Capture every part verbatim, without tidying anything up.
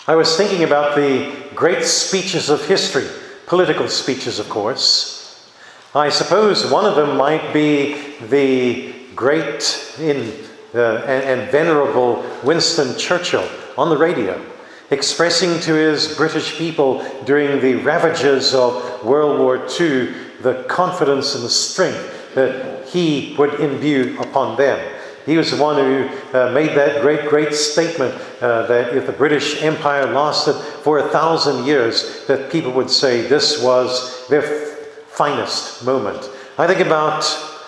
I was thinking about the great speeches of history, political speeches, of course. I suppose one of them might be the great in, uh, and, and venerable Winston Churchill on the radio, expressing to his British people during the ravages of World War Two the confidence and the strength that he would imbue upon them. He was the one who uh, made that great, great statement uh, that if the British Empire lasted for a thousand years, that people would say this was their f- finest moment. I think about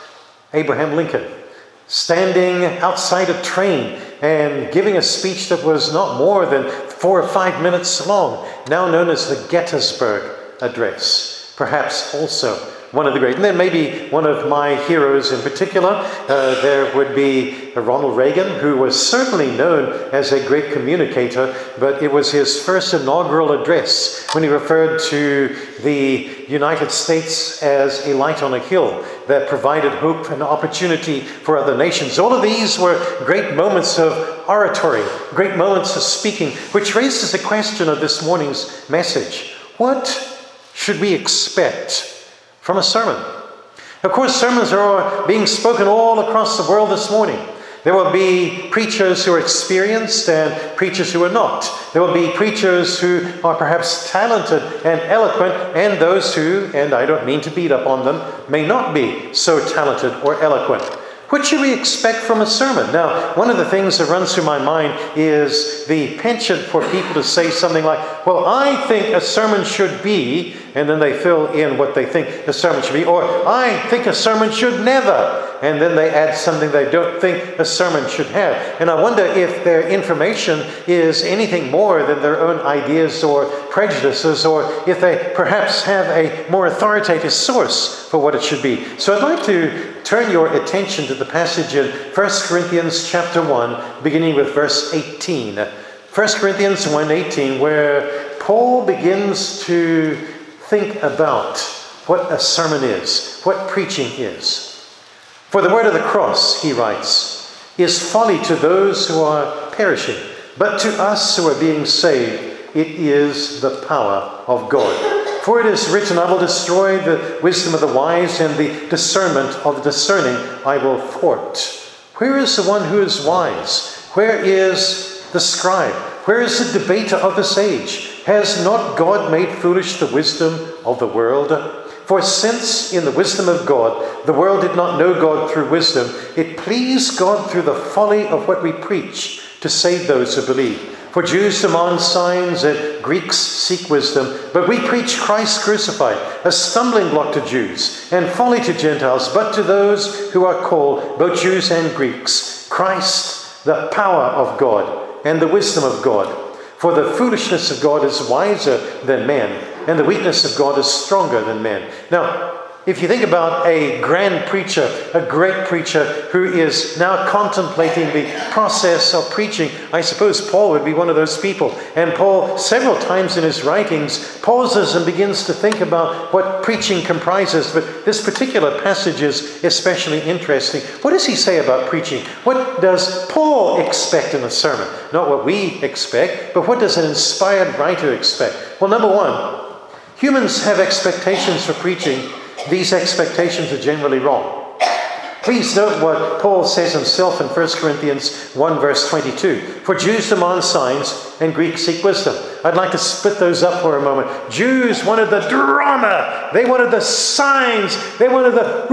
Abraham Lincoln standing outside a train and giving a speech that was not more than four or five minutes long, now known as the Gettysburg Address. Perhaps also one of the great, and then maybe one of my heroes in particular, uh, there would be Ronald Reagan, who was certainly known as a great communicator, but it was his first inaugural address when he referred to the United States as a light on a hill that provided hope and opportunity for other nations. All of these were great moments of oratory, great moments of speaking, which raises the question of this morning's message. What should we expect from a sermon? Of course, sermons are being spoken all across the world this morning. There will be preachers who are experienced and preachers who are not. There will be preachers who are perhaps talented and eloquent, and those who, and I don't mean to beat up on them, may not be so talented or eloquent. What should we expect from a sermon? Now, one of the things that runs through my mind is the penchant for people to say something like, well, I think a sermon should be, and then they fill in what they think a sermon should be, or I think a sermon should never, and then they add something they don't think a sermon should have. And I wonder if their information is anything more than their own ideas or prejudices, or if they perhaps have a more authoritative source for what it should be. So I'd like to turn your attention to the passage in First Corinthians chapter one, beginning with verse eighteen. First Corinthians one eighteen, where Paul begins to think about what a sermon is, what preaching is. For the word of the cross, he writes, is folly to those who are perishing, but to us who are being saved, it is the power of God. For it is written, I will destroy the wisdom of the wise, and the discernment of the discerning I will thwart. Where is the one who is wise? Where is the scribe? Where is the debater of this age? Has not God made foolish the wisdom of the world? For since in the wisdom of God, the world did not know God through wisdom, it pleased God through the folly of what we preach to save those who believe. For Jews demand signs and Greeks seek wisdom, but we preach Christ crucified, a stumbling block to Jews and folly to Gentiles, but to those who are called, both Jews and Greeks, Christ, the power of God and the wisdom of God. For the foolishness of God is wiser than men, and the weakness of God is stronger than men. Now, if you think about a grand preacher, a great preacher who is now contemplating the process of preaching, I suppose Paul would be one of those people. And Paul, several times in his writings, pauses and begins to think about what preaching comprises. But this particular passage is especially interesting. What does he say about preaching? What does Paul expect in a sermon? Not what we expect, but what does an inspired writer expect? Well, number one, humans have expectations for preaching. These expectations are generally wrong. Please note what Paul says himself in First Corinthians one verse twenty-two. For Jews demand signs and Greeks seek wisdom. I'd like to split those up for a moment. Jews wanted the drama. They wanted the signs. They wanted the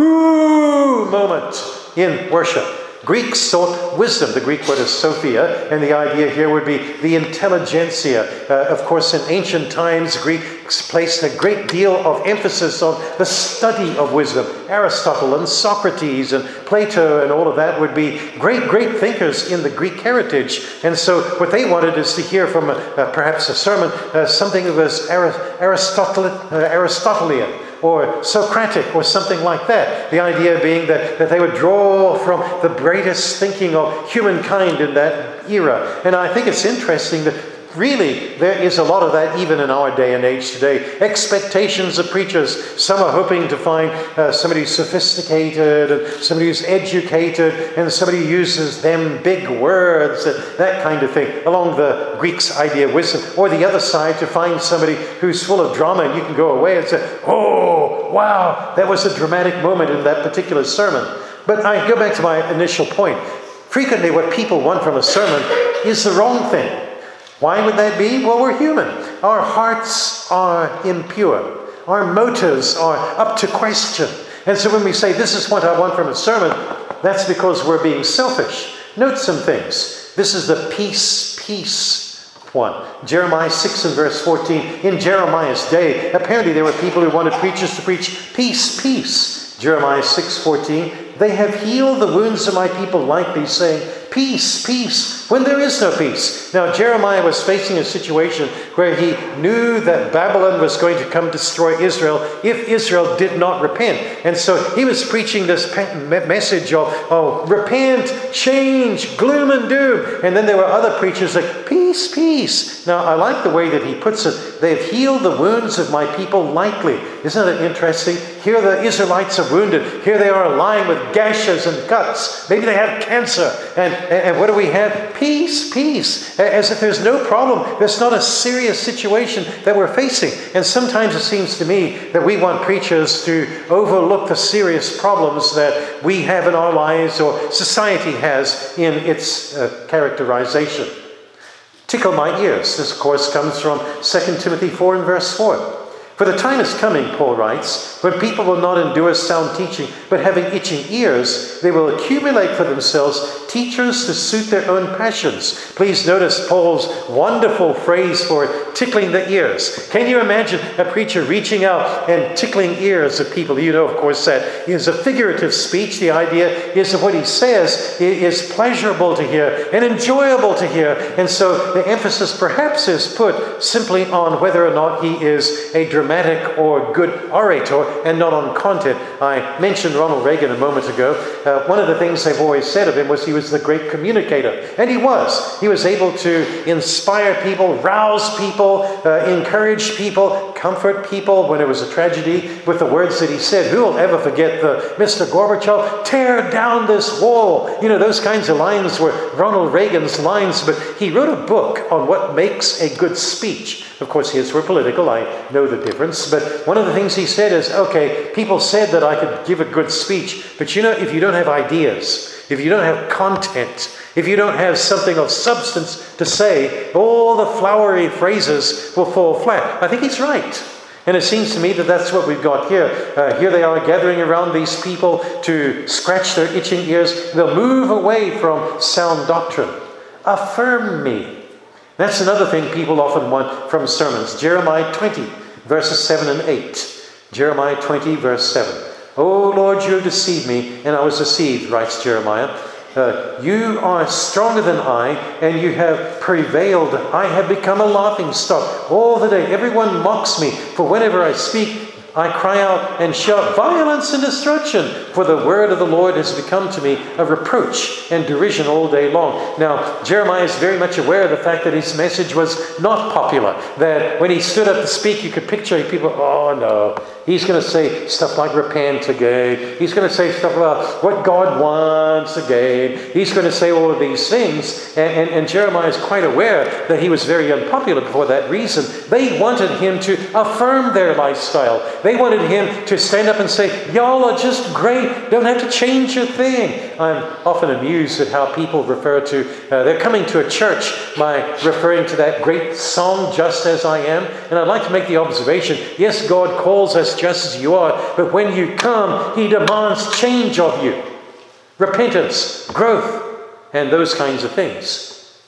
ooh moment in worship. Greeks sought wisdom. The Greek word is Sophia, and the idea here would be the intelligentsia. Uh, of course, in ancient times, Greeks placed a great deal of emphasis on the study of wisdom. Aristotle and Socrates and Plato and all of that would be great, great thinkers in the Greek heritage. And so what they wanted is to hear from a, uh, perhaps a sermon, uh, something that was Aristotle, uh, Aristotelian, or Socratic, or something like that. The idea being that, that they would draw from the greatest thinking of humankind in that era. And I think it's interesting that really, there is a lot of that even in our day and age today. Expectations of preachers. Some are hoping to find uh, somebody who's sophisticated, and somebody who's educated, and somebody who uses them big words, and that kind of thing, along the Greek's idea of wisdom. Or the other side, to find somebody who's full of drama, and you can go away and say, oh, wow, that was a dramatic moment in that particular sermon. But I go back to my initial point. Frequently what people want from a sermon is the wrong thing. Why would that be? Well, we're human. Our hearts are impure. Our motives are up to question. And so when we say, this is what I want from a sermon, that's because we're being selfish. Note some things. This is the peace, peace one. Jeremiah six and verse fourteen. In Jeremiah's day, apparently there were people who wanted preachers to preach peace, peace. Jeremiah six fourteen. They have healed the wounds of my people lightly, saying, peace, peace, when there is no peace. Now, Jeremiah was facing a situation where he knew that Babylon was going to come destroy Israel if Israel did not repent. And so he was preaching this message of, oh, repent, change, gloom and doom. And then there were other preachers like, peace, peace. Now, I like the way that he puts it. They have healed the wounds of my people lightly. Isn't it interesting? Here the Israelites are wounded. Here they are lying with gashes and cuts. Maybe they have cancer. And, and what do we have? Peace, peace. As if there's no problem. There's not a serious situation that we're facing. And sometimes it seems to me that we want preachers to overlook the serious problems that we have in our lives or society has in its uh, characterization. Tickle my ears. This, of course, comes from Second Timothy four and verse four. For the time is coming, Paul writes, when people will not endure sound teaching, but having itching ears, they will accumulate for themselves teachers to suit their own passions. Please notice Paul's wonderful phrase for tickling the ears. Can you imagine a preacher reaching out and tickling ears of people? You know, of course, that is a figurative speech. The idea is that what he says is pleasurable to hear and enjoyable to hear. And so the emphasis perhaps is put simply on whether or not he is a dramatic or good orator and not on content. I mentioned Ronald Reagan a moment ago. Uh, one of the things they've always said of him was he was the great communicator. And he was. He was able to inspire people, rouse people, uh, encourage people, comfort people when it was a tragedy with the words that he said. Who will ever forget the Mister Gorbachev, tear down this wall? You know, those kinds of lines were Ronald Reagan's lines, but he wrote a book on what makes a good speech. Of course, his were political. I know the difference. But one of the things he said is, okay, people said that I could give a good speech, but you know, if you don't have ideas, if you don't have content, if you don't have something of substance to say, all the flowery phrases will fall flat. I think he's right. And it seems to me that that's what we've got here. Uh, here they are gathering around these people to scratch their itching ears. They'll move away from sound doctrine. Affirm me. That's another thing people often want from sermons. Jeremiah twenty, verses seven and eight. Jeremiah twenty, verse seven. O Lord, you have deceived me, and I was deceived, writes Jeremiah. Uh, you are stronger than I, and you have prevailed. I have become a laughing stock all the day. Everyone mocks me, for whenever I speak, I cry out and shout violence and destruction, for the word of the Lord has become to me a reproach and derision all day long. Now, Jeremiah is very much aware of the fact that his message was not popular, that when he stood up to speak, you could picture people, oh no, he's going to say stuff like repent again. He's going to say stuff about what God wants again. He's going to say all of these things. And, and, and Jeremiah is quite aware that he was very unpopular for that reason. They wanted him to affirm their lifestyle. They wanted him to stand up and say, y'all are just great. Don't have to change your thing. I'm often amused at how people refer to, uh, they're coming to a church by referring to that great song, Just As I Am. And I'd like to make the observation, yes, God calls us just as you are, but when you come, he demands change of you. Repentance, growth, and those kinds of things.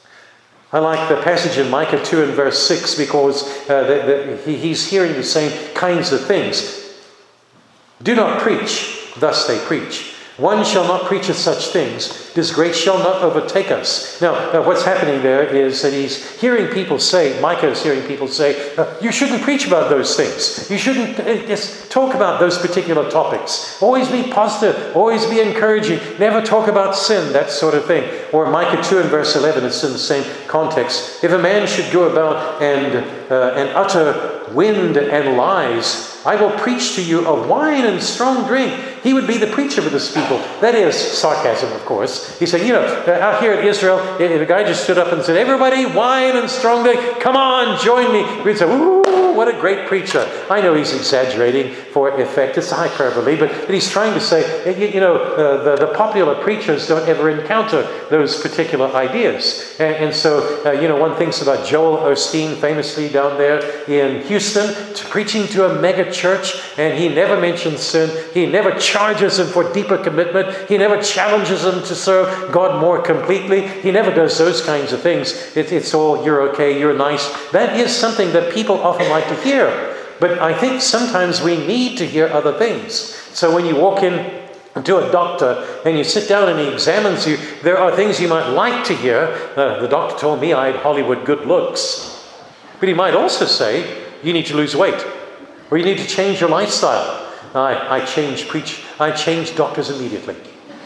I like the passage in Micah two and verse six because uh, the, the, he, he's hearing the same kinds of things. Do not preach, thus they preach. One shall not preach of such things. This grace shall not overtake us. Now, uh, what's happening there is that he's hearing people say, Micah is hearing people say, uh, you shouldn't preach about those things. You shouldn't uh, just talk about those particular topics. Always be positive. Always be encouraging. Never talk about sin, that sort of thing. Or Micah two and verse eleven, it's in the same context. If a man should go about and, uh, and utter wind and lies, I will preach to you of wine and strong drink. He would be the preacher for this people. That is sarcasm, of course. He said, you know, out here at Israel, if a guy just stood up and said, everybody, wine and strong drink, come on, join me. We'd say, ooh, what a great preacher. I know he's exaggerating for effect. It's a hyperbole, but, but he's trying to say, you, you know, uh, the, the popular preachers don't ever encounter those particular ideas. And, and so, uh, you know, one thinks about Joel Osteen, famously down there in Houston, to preaching to a mega church, and he never mentions sin. He never charges them for deeper commitment. He never challenges them to serve God more completely. He never does those kinds of things. It, it's all, you're okay, you're nice. That is something that people often like to hear. But I think sometimes we need to hear other things. So when you walk in to a doctor and you sit down and he examines you, there are things you might like to hear. Uh, the doctor told me I had Hollywood good looks. But he might also say, you need to lose weight. Or you need to change your lifestyle. I, I change preach. I change doctors immediately.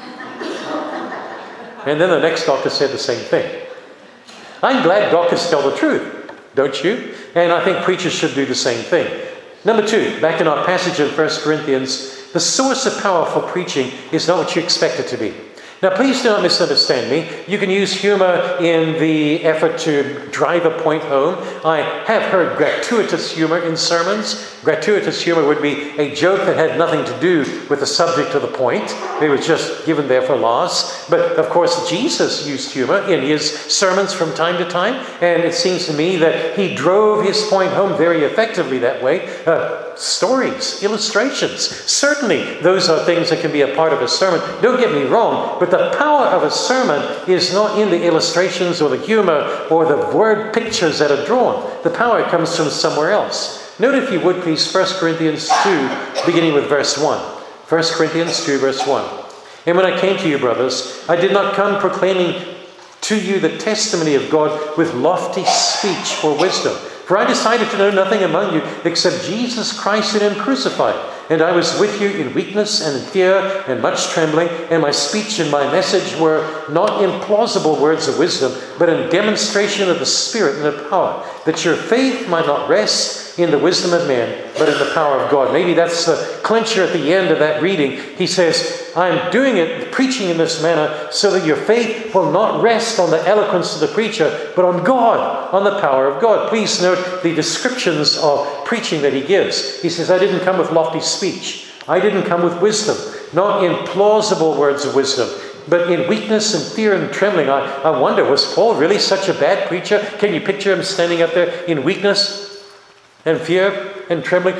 And then the next doctor said the same thing. I'm glad doctors tell the truth, don't you? And I think preachers should do the same thing. Number two, back in our passage in First Corinthians, the source of power for preaching is not what you expect it to be. Now, please do not misunderstand me. You can use humor in the effort to drive a point home. I have heard gratuitous humor in sermons. Gratuitous humor would be a joke that had nothing to do with the subject of the point. It was just given there for laughs. But, of course, Jesus used humor in his sermons from time to time. And it seems to me that he drove his point home very effectively that way. Uh, stories, illustrations. Certainly, those are things that can be a part of a sermon. Don't get me wrong, but the power of a sermon is not in the illustrations or the humor or the word pictures that are drawn. The power comes from somewhere else. Note, if you would please, First Corinthians two, beginning with verse one. First Corinthians two, verse one. And when I came to you, brothers, I did not come proclaiming to you the testimony of God with lofty speech or wisdom. For I decided to know nothing among you except Jesus Christ and Him crucified. And I was with you in weakness and in fear and much trembling. And my speech and my message were not in plausible words of wisdom, but in demonstration of the Spirit and of power, that your faith might not rest in the wisdom of men, but in the power of God. Maybe that's the clincher at the end of that reading. He says, I'm doing it, preaching in this manner, so that your faith will not rest on the eloquence of the preacher, but on God, on the power of God. Please note the descriptions of preaching that he gives. He says, I didn't come with lofty speech. I didn't come with wisdom, not in plausible words of wisdom, but in weakness and fear and trembling. I, I wonder, was Paul really such a bad preacher? Can you picture him standing up there in weakness and fear and trembling?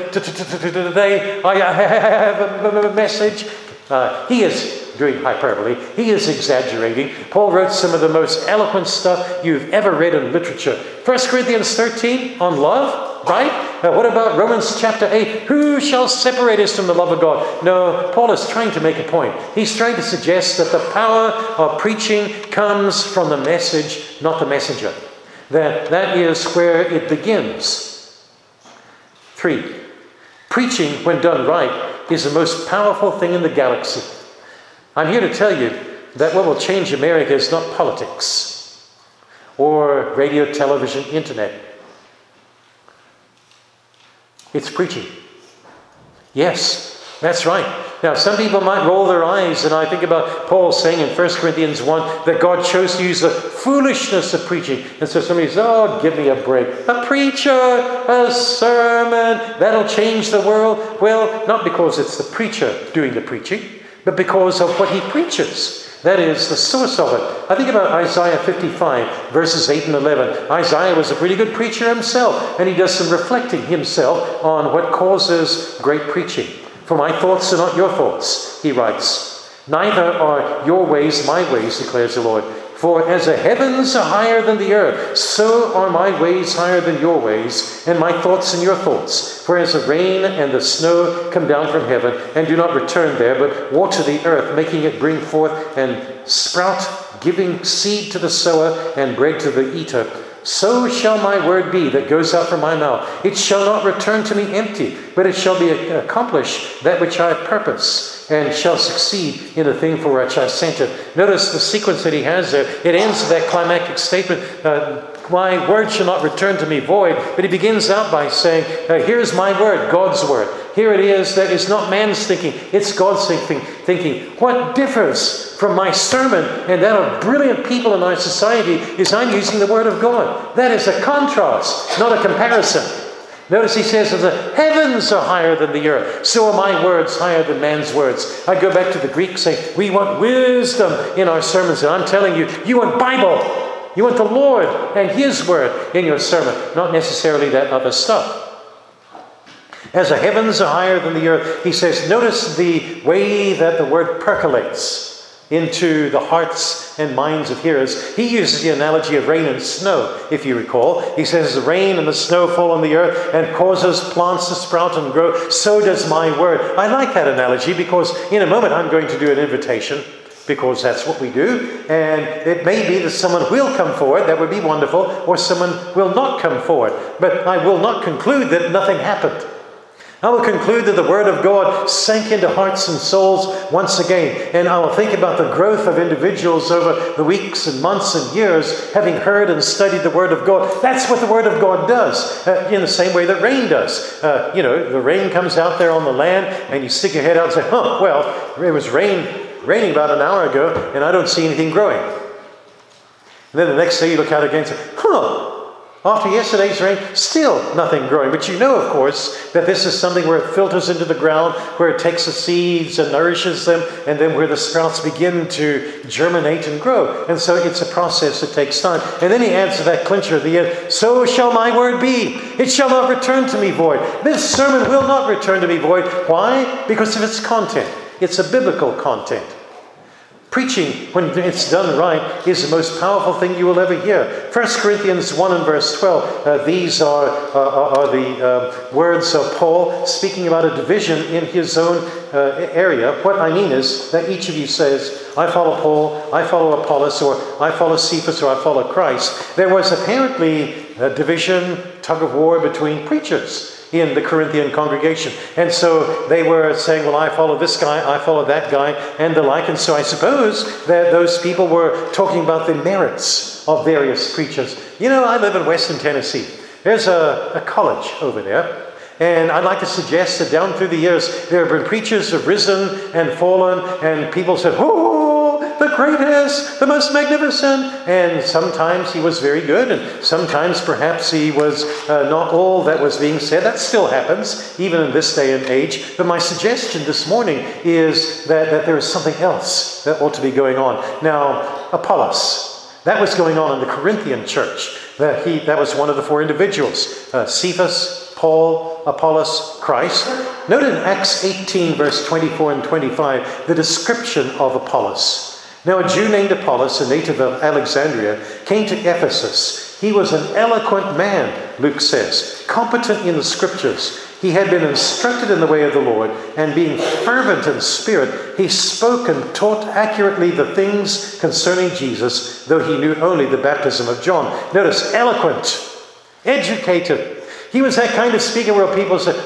Today I have a message. Uh, he is doing hyperbole. He is exaggerating. Paul wrote some of the most eloquent stuff you've ever read in literature. First Corinthians thirteen on love, right? Uh, what about Romans chapter eight? Who shall separate us from the love of God? No, Paul is trying to make a point. He's trying to suggest that the power of preaching comes from the message, not the messenger. That that is where it begins. Three, preaching, when done right, is the most powerful thing in the galaxy. I'm here to tell you that what will change America is not politics or radio, television, internet. It's preaching. Yes, that's right. Now, some people might roll their eyes, and I think about Paul saying in First Corinthians one that God chose to use the foolishness of preaching. And so somebody says, oh, give me a break. A preacher, a sermon, that'll change the world. Well, not because it's the preacher doing the preaching, but because of what he preaches. That is the source of it. I think about Isaiah fifty-five, verses eight and eleven. Isaiah was a pretty good preacher himself, and he does some reflecting himself on what causes great preaching. For my thoughts are not your thoughts, he writes. Neither are your ways my ways, declares the Lord. For as the heavens are higher than the earth, so are my ways higher than your ways, and my thoughts than your thoughts. For as the rain and the snow come down from heaven, and do not return there, but water the earth, making it bring forth and sprout, giving seed to the sower and bread to the eater, so shall my word be that goes out from my mouth. It shall not return to me empty, but it shall be accomplish that which I purpose, and shall succeed in the thing for which I sent it. Notice the sequence that he has there. It ends with that climactic statement, uh, my word shall not return to me void. But he begins out by saying, uh, here's my word, God's word. Here it is that is not man's thinking, it's God's thinking. thinking. What differs from my sermon and that of brilliant people in our society is I'm using the word of God. That is a contrast, not a comparison. Notice he says, as the heavens are higher than the earth, so are my words higher than man's words. I go back to the Greek saying, we want wisdom in our sermons. And I'm telling you, you want Bible. You want the Lord and his word in your sermon, not necessarily that other stuff. As the heavens are higher than the earth, he says, notice the way that the word percolates into the hearts and minds of hearers. He uses the analogy of rain and snow, if you recall. He says, the rain and the snow fall on the earth and causes plants to sprout and grow. So does my word. I like that analogy because in a moment I'm going to do an invitation, because that's what we do. And it may be that someone will come forward, that would be wonderful, or someone will not come forward. But I will not conclude that nothing happened. I will conclude that the Word of God sank into hearts and souls once again. And I will think about the growth of individuals over the weeks and months and years, having heard and studied the Word of God. That's what the Word of God does, uh, in the same way that rain does. Uh, you know, the rain comes out there on the land, and you stick your head out and say, huh, well, it was rain, raining about an hour ago, and I don't see anything growing. And then the next day you look out again and say, huh, after yesterday's rain, still nothing growing. But you know, of course, that this is something where it filters into the ground, where it takes the seeds and nourishes them, and then where the sprouts begin to germinate and grow. And so it's a process that takes time. And then he adds to that clincher at the end, so shall my word be. It shall not return to me void. This sermon will not return to me void. Why? Because of its content. It's a biblical content. Preaching, when it's done right, is the most powerful thing you will ever hear. First Corinthians one and verse twelve. Uh, these are, uh, are the uh, words of Paul speaking about a division in his own uh, area. What I mean is that each of you says, I follow Paul, I follow Apollos, or I follow Cephas, or I follow Christ. There was apparently a division, tug of war between preachers in the Corinthian congregation. And so they were saying, well, I follow this guy, I follow that guy, and the like. And so I suppose that those people were talking about the merits of various preachers. You know, I live in Western Tennessee. There's a, a college over there. And I'd like to suggest that down through the years, there have been preachers who have risen and fallen, and people said, oh, the greatest, the most magnificent. And sometimes he was very good, and sometimes perhaps he was uh, not all that was being said. That still happens, even in this day and age. But my suggestion this morning is that, that there is something else that ought to be going on. Now, Apollos, that was going on in the Corinthian church. That, he, that was one of the four individuals, uh, Cephas, Paul, Apollos, Christ. Note in Acts eighteen, verse twenty-four and twenty-five, the description of Apollos. Now, a Jew named Apollos, a native of Alexandria, came to Ephesus. He was an eloquent man, Luke says, competent in the scriptures. He had been instructed in the way of the Lord, and being fervent in spirit, he spoke and taught accurately the things concerning Jesus, though he knew only the baptism of John. Notice, eloquent, educated. He was that kind of speaker where people say,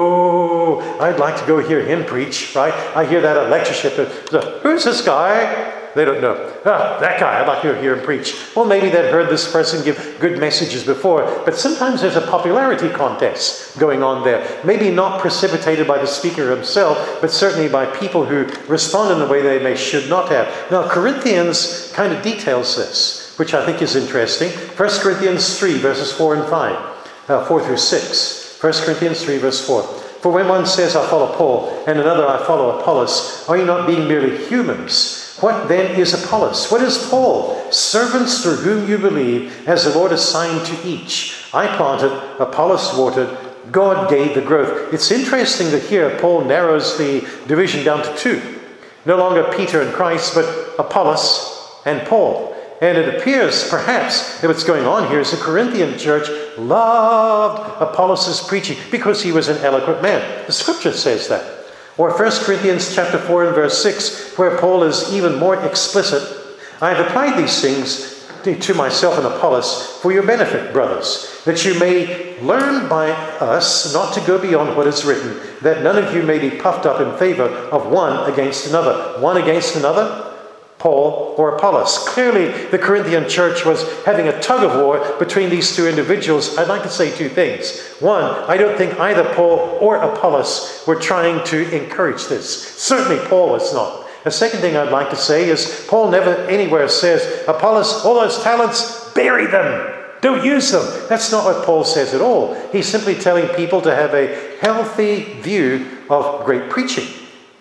oh, I'd like to go hear him preach, right? I hear that at lectureship. Who's this guy? They don't know. Ah, that guy, I'd like to hear him preach. Well, maybe they'd heard this person give good messages before, but sometimes there's a popularity contest going on there. Maybe not precipitated by the speaker himself, but certainly by people who respond in a way they may should not have. Now, Corinthians kind of details this, which I think is interesting. First Corinthians three, verses four and five. Uh, four through six. First Corinthians three, verse four. For when one says, I follow Paul, and another, I follow Apollos, are you not being merely humans? What then is Apollos? What is Paul? Servants through whom you believe, as the Lord assigned to each. I planted, Apollos watered, God gave the growth. It's interesting that here Paul narrows the division down to two. No longer Peter and Christ, but Apollos and Paul. And it appears, perhaps, that what's going on here is the Corinthian church loved Apollos' preaching because he was an eloquent man. The scripture says that. Or First Corinthians chapter four and verse six, where Paul is even more explicit. I have applied these things to myself and Apollos for your benefit, brothers, that you may learn by us not to go beyond what is written, that none of you may be puffed up in favor of one against another. One against another? Paul or Apollos. Clearly, the Corinthian church was having a tug of war between these two individuals. I'd like to say two things. One, I don't think either Paul or Apollos were trying to encourage this. Certainly Paul was not. The second thing I'd like to say is Paul never anywhere says, Apollos, all those talents, bury them. Don't use them. That's not what Paul says at all. He's simply telling people to have a healthy view of great preaching.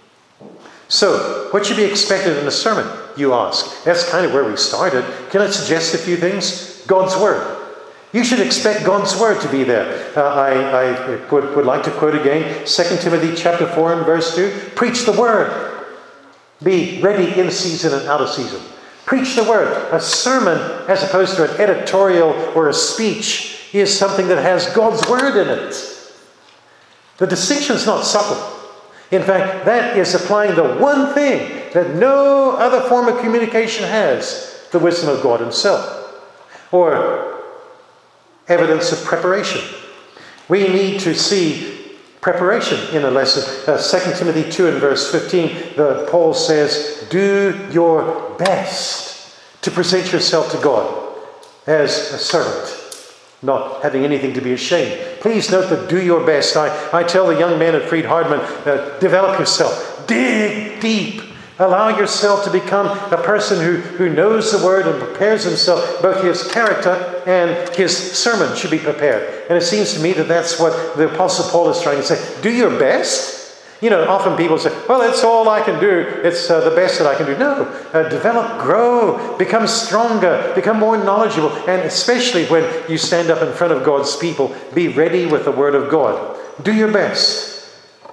So, what should be expected in a sermon, you ask? That's kind of where we started. Can I suggest a few things? God's Word. You should expect God's Word to be there. Uh, I, I would, would like to quote again Second Timothy chapter four and verse two. Preach the Word. Be ready in season and out of season. Preach the Word. A sermon, as opposed to an editorial or a speech, is something that has God's Word in it. The distinction is not subtle. In fact, that is applying the one thing that no other form of communication has, the wisdom of God Himself, or evidence of preparation. We need to see preparation in a lesson. Uh, Second Timothy two and verse fifteen, the, Paul says, do your best to present yourself to God as a servant, not having anything to be ashamed. Please note that do your best. I, I tell the young men at Freed Hardman, uh, develop yourself. Dig deep. Allow yourself to become a person who, who knows the Word and prepares himself. Both his character and his sermon should be prepared. And it seems to me that that's what the Apostle Paul is trying to say. Do your best. You know, often people say, well, that's all I can do. It's uh, the best that I can do. No. Uh, develop, grow, become stronger, become more knowledgeable. And especially when you stand up in front of God's people, be ready with the Word of God. Do your best.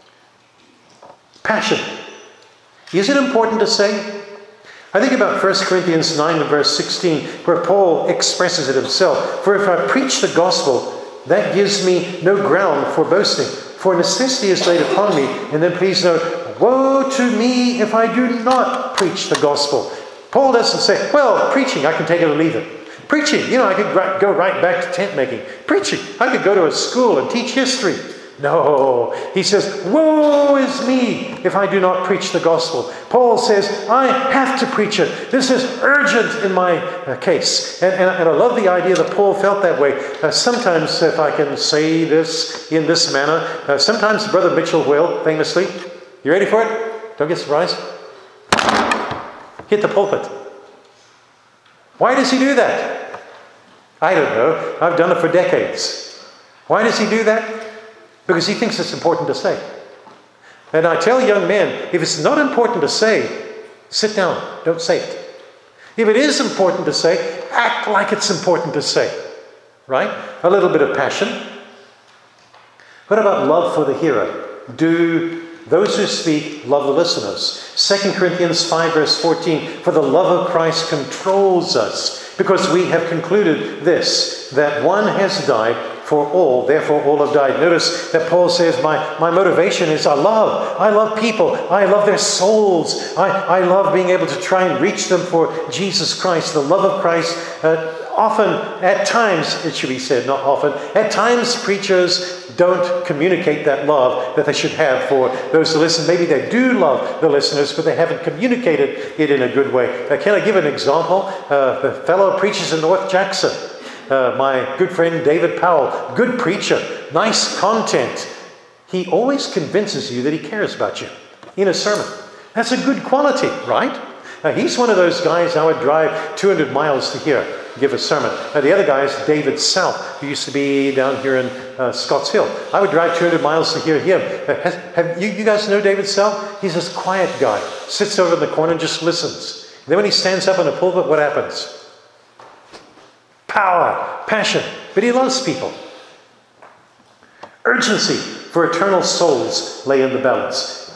Passion. Is it important to say? I think about First Corinthians nine and verse sixteen, where Paul expresses it himself. For if I preach the gospel, that gives me no ground for boasting. For necessity is laid upon me. And then please note, woe to me if I do not preach the gospel. Paul doesn't say, well, preaching, I can take it or leave it. Preaching, you know, I could go right back to tent making. Preaching, I could go to a school and teach history. No, he says, woe is me if I do not preach the gospel. Paul says, I have to preach it. This is urgent in my uh, case. And, and, and I love the idea that Paul felt that way. Uh, sometimes, if I can say this in this manner, uh, sometimes Brother Mitchell will, famously, you ready for it? Don't get surprised. Hit the pulpit. Why does he do that? I don't know. I've done it for decades. Why does he do that? Because he thinks it's important to say. And I tell young men, if it's not important to say, sit down. Don't say it. If it is important to say, act like it's important to say. Right? A little bit of passion. What about love for the hearer? Do those who speak love the listeners? Second Corinthians five verse fourteen, for the love of Christ controls us, because we have concluded this, that one has died for all, therefore all have died. Notice that Paul says, my, my motivation is I love. I love people. I love their souls. I, I love being able to try and reach them for Jesus Christ. The love of Christ, uh, often, at times, it should be said, not often, at times preachers don't communicate that love that they should have for those who listen. Maybe they do love the listeners, but they haven't communicated it in a good way. Uh, can I give an example? Uh, the fellow preachers in North Jackson. Uh, my good friend David Powell, good preacher, nice content. He always convinces you that he cares about you in a sermon. That's a good quality, right? Uh, he's one of those guys I would drive two hundred miles to hear give a sermon. Uh, the other guy is David South, who used to be down here in uh, Scotts Hill. I would drive two hundred miles to hear him. Uh, has, have you, you guys know David South? He's this quiet guy, sits over in the corner and just listens. And then when he stands up in the pulpit, what happens? Power, passion, but he loves people. Urgency for eternal souls lay in the balance.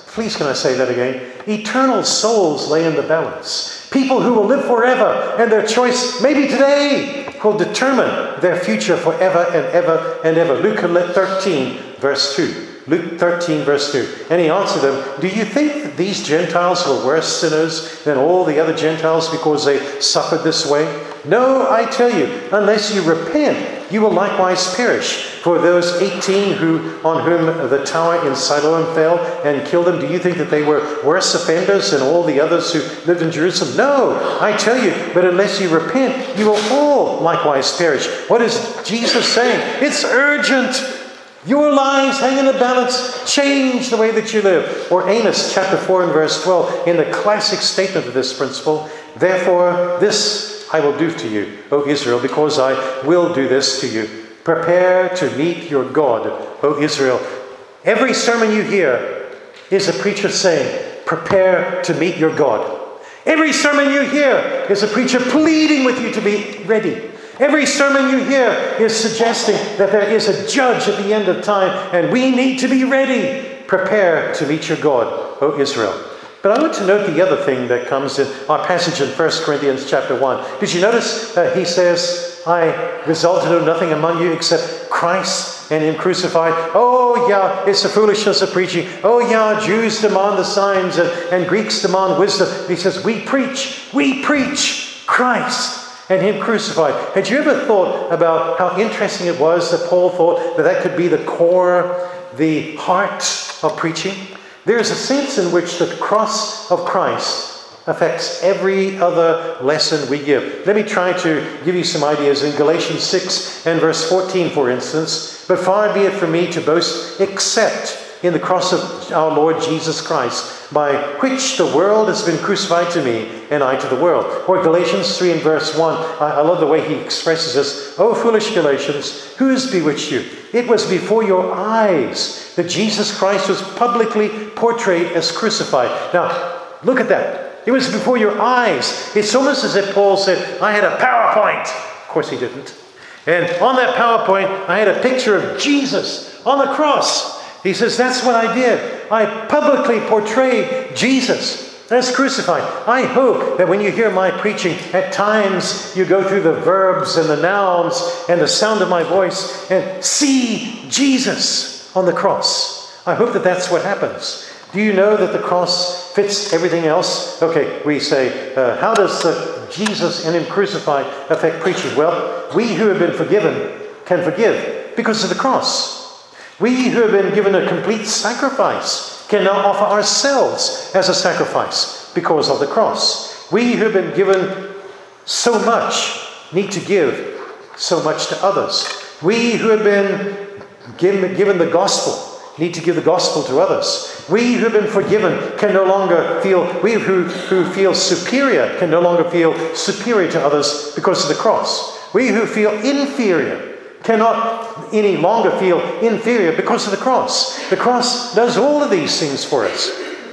Please can I say that again? Eternal souls lay in the balance. People who will live forever, and their choice, maybe today, will determine their future forever and ever and ever. Luke thirteen, verse two. Luke thirteen, verse two. And he answered them, do you think that these Gentiles were worse sinners than all the other Gentiles because they suffered this way? No, I tell you, unless you repent, you will likewise perish. For those eighteen who on whom the tower in Siloam fell and killed them, do you think that they were worse offenders than all the others who lived in Jerusalem? No, I tell you, but unless you repent, you will all likewise perish. What is Jesus saying? It's urgent. Your lives hang in the balance. Change the way that you live. Or Amos chapter four and verse twelve, in the classic statement of this principle, therefore this I will do to you, O Israel, because I will do this to you. Prepare to meet your God, O Israel. Every sermon you hear is a preacher saying, prepare to meet your God. Every sermon you hear is a preacher pleading with you to be ready. Every sermon you hear is suggesting that there is a judge at the end of time and we need to be ready. Prepare to meet your God, O Israel. But I want to note the other thing that comes in our passage in First Corinthians chapter one. Did you notice uh, he says, I resolved to know nothing among you except Christ and Him crucified. Oh yeah, it's the foolishness of preaching. Oh yeah, Jews demand the signs and, and Greeks demand wisdom. He says, we preach, we preach Christ and Him crucified. Had you ever thought about how interesting it was that Paul thought that that could be the core, the heart of preaching? There is a sense in which the cross of Christ affects every other lesson we give. Let me try to give you some ideas. In Galatians six and verse fourteen, for instance, but far be it from me to boast except in the cross of our Lord Jesus Christ, by which the world has been crucified to me, and I to the world. Or Galatians three and verse one, I, I love the way he expresses this. Oh, foolish Galatians, who has bewitched you? It was before your eyes that Jesus Christ was publicly portrayed as crucified. Now, look at that. It was before your eyes. It's almost as if Paul said, I had a PowerPoint. Of course he didn't. And on that PowerPoint, I had a picture of Jesus on the cross. He says, that's what I did. I publicly portrayed Jesus as crucified. I hope that when you hear my preaching, at times you go through the verbs and the nouns and the sound of my voice and see Jesus on the cross. I hope that that's what happens. Do you know that the cross fits everything else? Okay, we say, uh, how does the Jesus and Him crucified affect preaching? Well, we who have been forgiven can forgive because of the cross. We who have been given a complete sacrifice can now offer ourselves as a sacrifice because of the cross. We who have been given so much need to give so much to others. We who have been given, given the gospel need to give the gospel to others. We who have been forgiven can no longer feel, we who, who feel superior can no longer feel superior to others because of the cross. We who feel inferior cannot any longer feel inferior because of the cross. The cross does all of these things for us.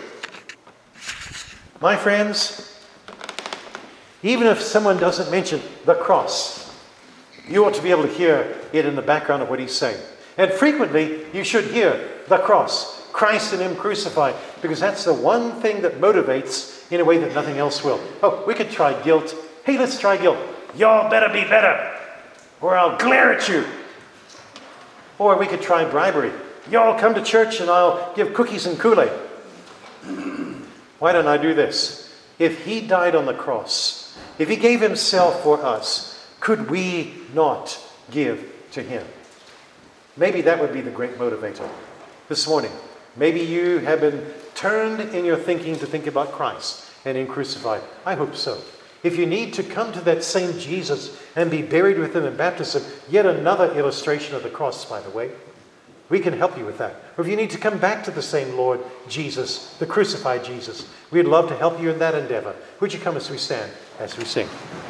My friends, even if someone doesn't mention the cross, you ought to be able to hear it in the background of what he's saying. And frequently, you should hear the cross, Christ and Him crucified, because that's the one thing that motivates in a way that nothing else will. Oh, we could try guilt. Hey, let's try guilt. Y'all better be better, or I'll glare at you. Or we could try bribery. Y'all come to church and I'll give cookies and Kool-Aid. Why don't I do this? If He died on the cross, if He gave Himself for us, could we not give to Him? Maybe that would be the great motivator this morning. Maybe you have been turned in your thinking to think about Christ and Him crucified. I hope so. If you need to come to that same Jesus and be buried with Him in baptism, yet another illustration of the cross, by the way, we can help you with that. Or if you need to come back to the same Lord Jesus, the crucified Jesus, we'd love to help you in that endeavor. Would you come as we stand, as we sing?